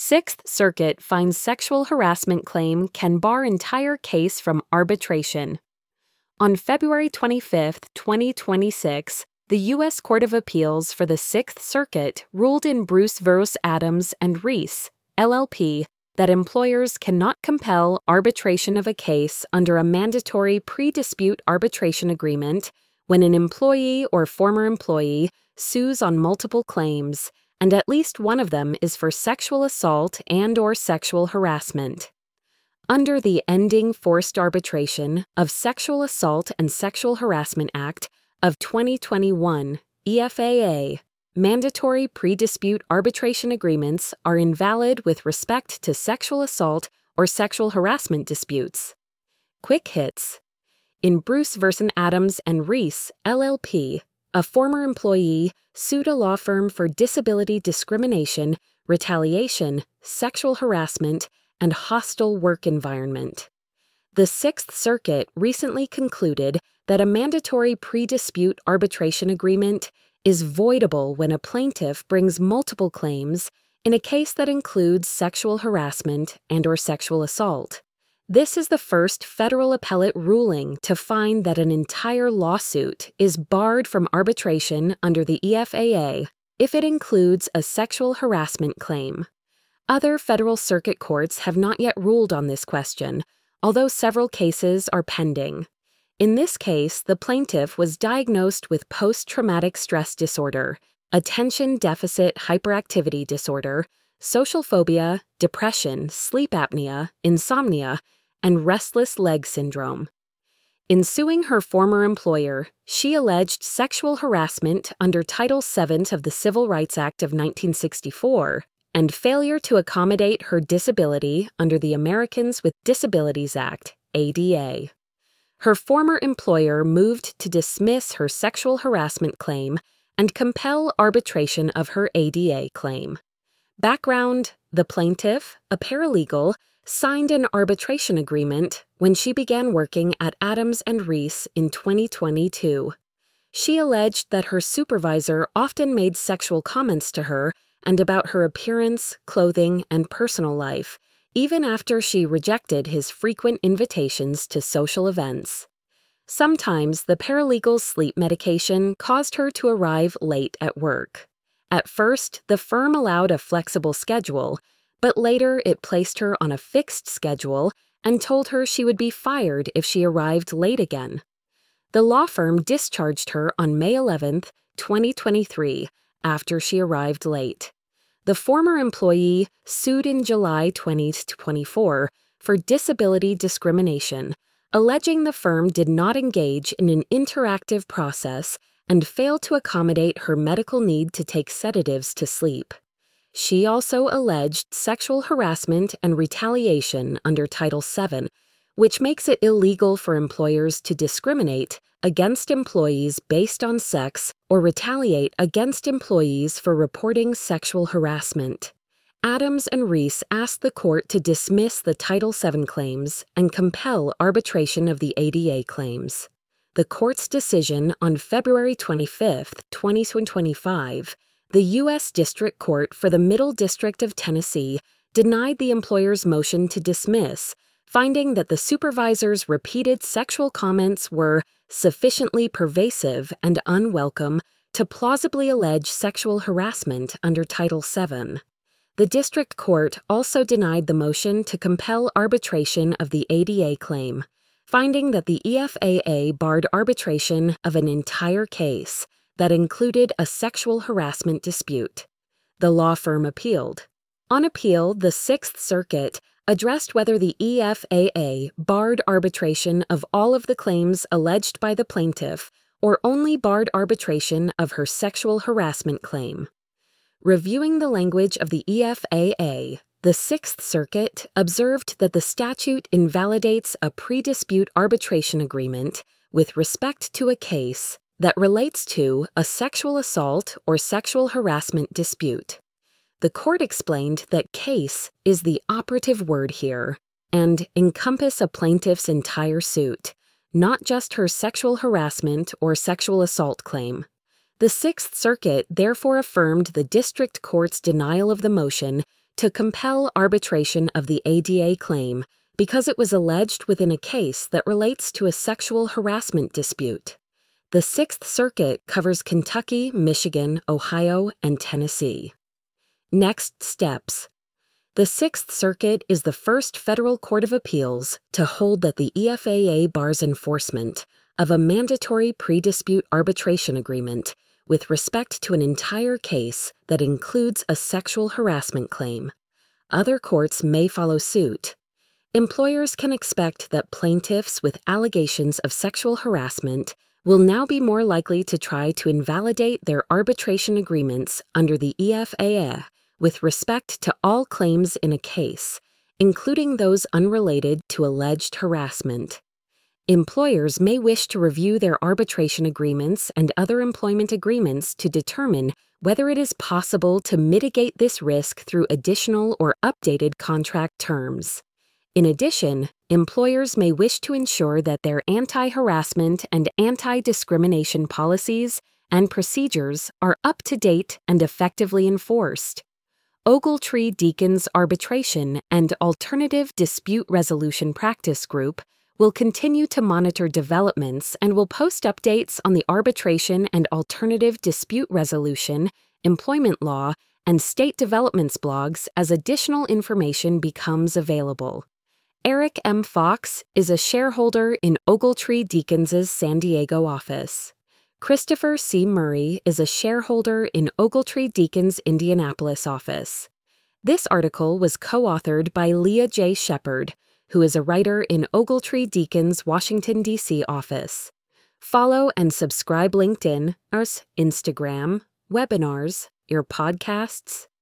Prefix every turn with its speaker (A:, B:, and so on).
A: Sixth Circuit finds sexual harassment claim can bar entire case from arbitration. On February 25, 2026, the U.S. Court of Appeals for the Sixth Circuit ruled in Bruce v. Adams and Reese, LLP, that employers cannot compel arbitration of a case under a mandatory pre-dispute arbitration agreement when an employee or former employee sues on multiple claims, and at least one of them is for sexual assault and/or sexual harassment. Under the Ending Forced Arbitration of Sexual Assault and Sexual Harassment Act of 2021, EFAA, mandatory pre-dispute arbitration agreements are invalid with respect to sexual assault or sexual harassment disputes. Quick hits. In Bruce v. Adams and Reese, LLP, a former employee sued a law firm for disability discrimination, retaliation, sexual harassment, and hostile work environment. The Sixth Circuit recently concluded that a mandatory pre-dispute arbitration agreement is voidable when a plaintiff brings multiple claims in a case that includes sexual harassment and/or sexual assault. This is the first federal appellate ruling to find that an entire lawsuit is barred from arbitration under the EFAA if it includes a sexual harassment claim. Other federal circuit courts have not yet ruled on this question, although several cases are pending. In this case, the plaintiff was diagnosed with post-traumatic stress disorder, attention deficit hyperactivity disorder, social phobia, depression, sleep apnea, insomnia, and restless leg syndrome. In suing her former employer, she alleged sexual harassment under Title VII of the Civil Rights Act of 1964 and failure to accommodate her disability under the Americans with Disabilities Act, ADA. Her former employer moved to dismiss her sexual harassment claim and compel arbitration of her ADA claim. Background: the plaintiff, a paralegal, signed an arbitration agreement when she began working at Adams and Reese in 2022. She alleged that her supervisor often made sexual comments to her and about her appearance, clothing, and personal life, even after she rejected his frequent invitations to social events. Sometimes the paralegal's sleep medication caused her to arrive late at work. At first, the firm allowed a flexible schedule, but later it placed her on a fixed schedule and told her she would be fired if she arrived late again. The law firm discharged her on May 11, 2023, after she arrived late. The former employee sued in July 2024 for disability discrimination, alleging the firm did not engage in an interactive process and failed to accommodate her medical need to take sedatives to sleep. She also alleged sexual harassment and retaliation under Title VII, which makes it illegal for employers to discriminate against employees based on sex or retaliate against employees for reporting sexual harassment. Adams and Reese asked the court to dismiss the Title VII claims and compel arbitration of the ADA claims. The court's decision on February 25, 2025, the U.S. District Court for the Middle District of Tennessee denied the employer's motion to dismiss, finding that the supervisor's repeated sexual comments were sufficiently pervasive and unwelcome to plausibly allege sexual harassment under Title VII. The district court also denied the motion to compel arbitration of the ADA claim, finding that the EFAA barred arbitration of an entire case that included a sexual harassment dispute. The law firm appealed. On appeal, the Sixth Circuit addressed whether the EFAA barred arbitration of all of the claims alleged by the plaintiff or only barred arbitration of her sexual harassment claim. Reviewing the language of the EFAA, the Sixth Circuit observed that the statute invalidates a pre-dispute arbitration agreement with respect to a case that relates to a sexual assault or sexual harassment dispute. The court explained that case is the operative word here and encompass a plaintiff's entire suit, not just her sexual harassment or sexual assault claim. The Sixth Circuit therefore affirmed the district court's denial of the motion to compel arbitration of the ADA claim because it was alleged within a case that relates to a sexual harassment dispute. The Sixth Circuit covers Kentucky, Michigan, Ohio, and Tennessee. Next steps. The Sixth Circuit is the first federal court of appeals to hold that the EFAA bars enforcement of a mandatory pre-dispute arbitration agreement with respect to an entire case that includes a sexual harassment claim. Other courts may follow suit. Employers can expect that plaintiffs with allegations of sexual harassment will now be more likely to try to invalidate their arbitration agreements under the EFAA with respect to all claims in a case, including those unrelated to alleged harassment. Employers may wish to review their arbitration agreements and other employment agreements to determine whether it is possible to mitigate this risk through additional or updated contract terms. In addition, employers may wish to ensure that their anti-harassment and anti-discrimination policies and procedures are up to date and effectively enforced. Ogletree Deacons Arbitration and Alternative Dispute Resolution Practice Group will continue to monitor developments and will post updates on the arbitration and alternative dispute resolution, employment law, and state developments blogs as additional information becomes available. Eric M. Fox is a shareholder in Ogletree Deacons' San Diego office. Christopher C. Murray is a shareholder in Ogletree Deacons' Indianapolis office. This article was co-authored by Leah J. Shepard, who is a writer in Ogletree Deacons' Washington, D.C. office. Follow and subscribe LinkedIn, our Instagram, webinars, your podcasts,